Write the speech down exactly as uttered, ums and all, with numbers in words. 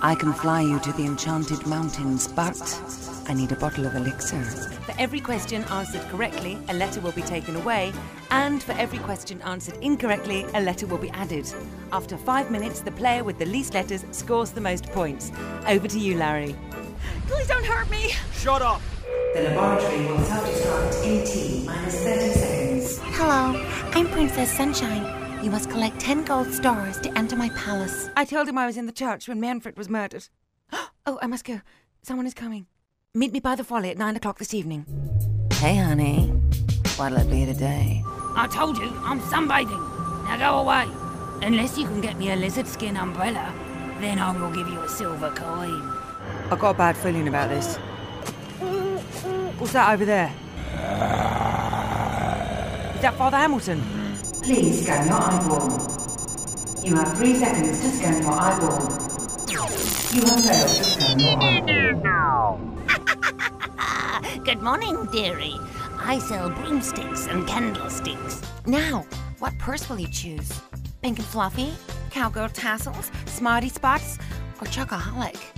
I can fly you to the Enchanted Mountains, but I need a bottle of elixir. For every question answered correctly, a letter will be taken away, and for every question answered incorrectly, a letter will be added. After five minutes, the player with the least letters scores the most points. Over to you, Larry. Please don't hurt me! Shut up! The laboratory will self-destruct in T minus thirty seconds. Hello, I'm Princess Sunshine. You must collect ten gold stars to enter my palace. I told him I was in the church when Manfred was murdered. Oh, I must go. Someone is coming. Meet me by the folly at nine o'clock this evening. Hey, honey. What'll it be today? I told you, I'm sunbathing. Now go away. Unless you can get me a lizard skin umbrella, then I will give you a silver coin. I've got a bad feeling about this. What's that over there? Is that Father Hamilton? Please scan your eyeball. You have three seconds to scan your eyeball. You have failed to scan your eyeball. Good morning, dearie. I sell broomsticks and candlesticks. Now, what purse will you choose? Pink and fluffy? Cowgirl tassels? Smarty spots? Or chocoholic?